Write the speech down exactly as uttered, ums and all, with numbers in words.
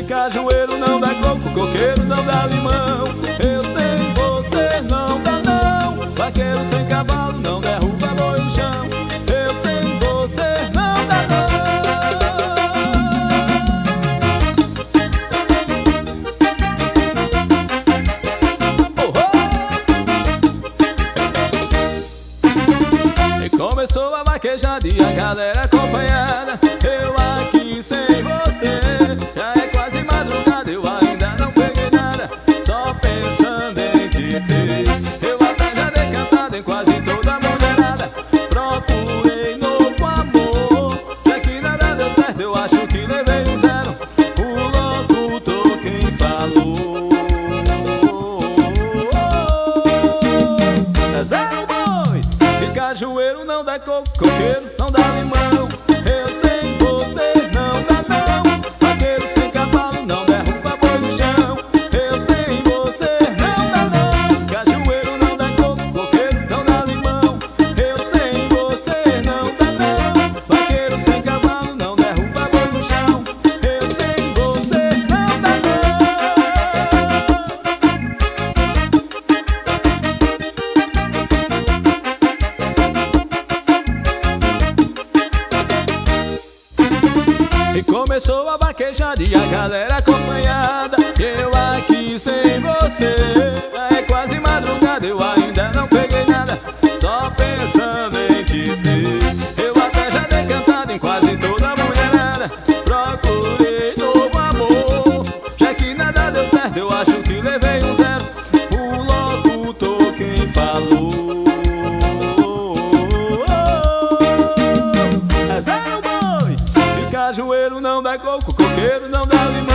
de cajueiro não dá coco, coqueiro não dá limão. Eu sei, você não dá não. Vaqueiro sem cavalo não derruba boi no chão. Eu sei, você não dá não. Oh, oh. E começou a vaquejada e a galera acompanhada. Eu aqui sem você, já é quase madrugada, eu ainda não peguei nada, só pensando em te ter. Eu até já dei cantada em quase toda a mulherada, procurei novo amor, já que nada deu certo, eu acho que levei um zero. O locutor quem falou é zero boi, que cajueiro não dá coco, coqueiro não dá limão. Eu sem você não dá não. Vaqueiro sem cavalo não derruba boi no chão. Eu sem você não dá não. Cajueiro não dá coco, coqueiro não dá limão. Eu sem você não dá não. Vaqueiro sem cavalo não derruba boi no chão. Eu sem você não dá não. E começou a vaquejada e a galera acompanhada. Eu aqui sem você, já é quase madrugada, eu ainda não peguei nada, só pensando em te ter. Eu até já dei cantada em quase toda a mulherada, procurei novo amor, já que nada deu certo, eu acho que levei um zero. O locutor quem falou é zero boi, de cajueiro não dá coco, coqueiro não dá limão.